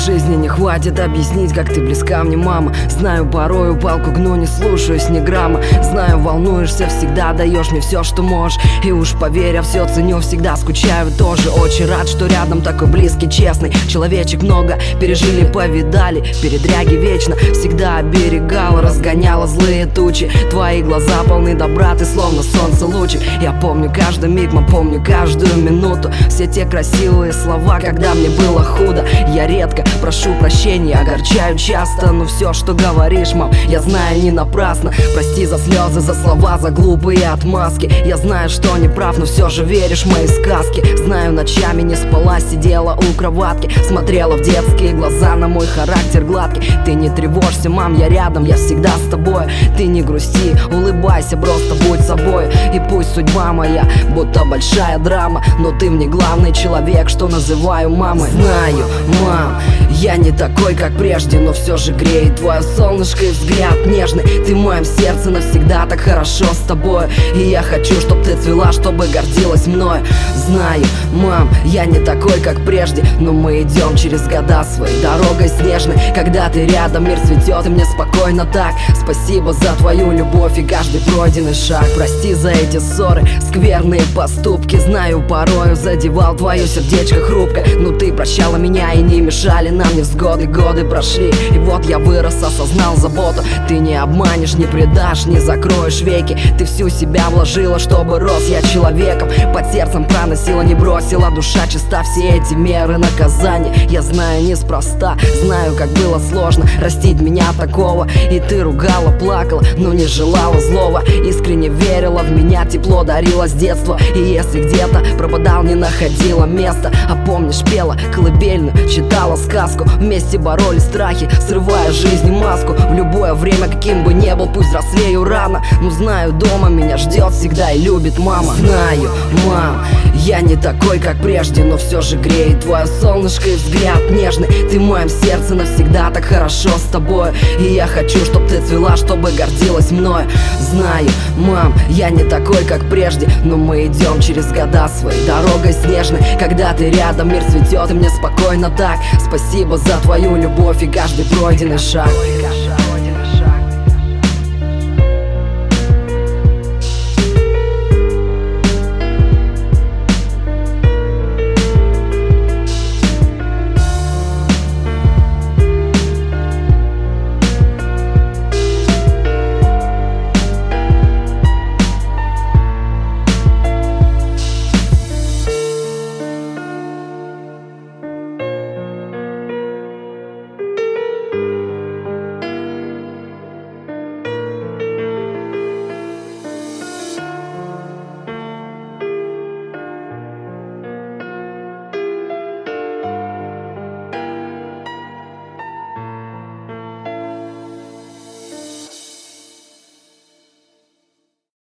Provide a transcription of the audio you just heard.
жизни не хватит объяснить, как ты близка мне, мама. Знаю, порою палку гну, не слушаюсь ни грамма. Знаю, волнуешься, всегда даешь мне все, что можешь. И уж поверь, я все ценю, всегда скучаю тоже. Очень рад, что рядом такой близкий, честный человечек. Много пережили, повидали, передряги вечно. Всегда оберегала, разгоняла злые тучи. Твои глаза полны добра, ты словно солнце лучик. Я помню каждый миг, помню каждую минуту. Все те красивые слова, когда мне было худо. Я редко прошу прощения, огорчаю часто. Но все, что говоришь, мам, я знаю, не напрасно. Прости за слезы, за слова, за глупые отмазки. Я знаю, что не прав, но все же веришь в мои сказки. Знаю, ночами не спала, сидела у кроватки, смотрела в детские глаза на мой характер гладкий. Ты не тревожься, мам, я рядом, я всегда с тобой. Ты не грусти, улыбайся, просто будь собой. И пусть судьба моя будто большая драма, но ты мне главный человек, что называю мамой. Знаю, мам, я не такой, как прежде, но все же греет твое солнышко и взгляд нежный. Ты в моем сердце навсегда, так хорошо с тобой. И я хочу, чтоб ты цвела, чтобы гордилась мной. Знаю, мам, я не такой, как прежде, но мы идем через года своей дорогой снежной. Когда ты рядом, мир цветет, и мне спокойно так. Спасибо за твою любовь и каждый пройденный шаг. Прости за эти ссоры, скверные поступки. Знаю, порою задевал твое сердечко хрупко, но ты прощала меня и не мешали нам невзгоды. Годы прошли, и вот я вырос, осознал заботу. Ты не обманешь, не предашь, не закроешь веки. Ты всю себя вложила, чтобы рос я человеком. Под сердцем проносила, не бросила, душа чиста. Все эти меры наказания я знаю неспроста. Знаю, как было сложно растить меня такого. И ты ругала, плакала, но не желала злого. Искренне верила в меня, тепло дарила с детства. И если где-то пропадал, не находила места. А помнишь, пела колыбельную, читала сказку. Вместе боролись страхи, срывая жизни маску. В любое время, каким бы ни был, пусть взрослею рано, но знаю, дома меня ждет всегда и любит мама. Знаю, мам, я не такой, как прежде, но все же греет твое солнышко и взгляд нежный. Ты в моем сердце навсегда, так хорошо с тобой. И я хочу, чтоб ты цвела, чтобы гордилась мной. Знаю, мам, я не такой, как прежде, но мы идем через года своей дорогой снежной. Когда ты рядом, мир цветет, и мне спокойно так. Спасибо за твою любовь и каждый пройденный шаг.